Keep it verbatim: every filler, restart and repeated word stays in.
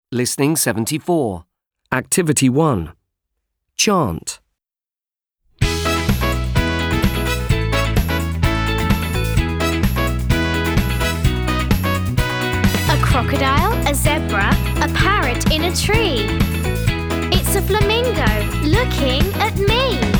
Listening seventy-four. Activity one. Chant. A crocodile, a zebra, a parrot in a tree. It's a flamingo looking at me.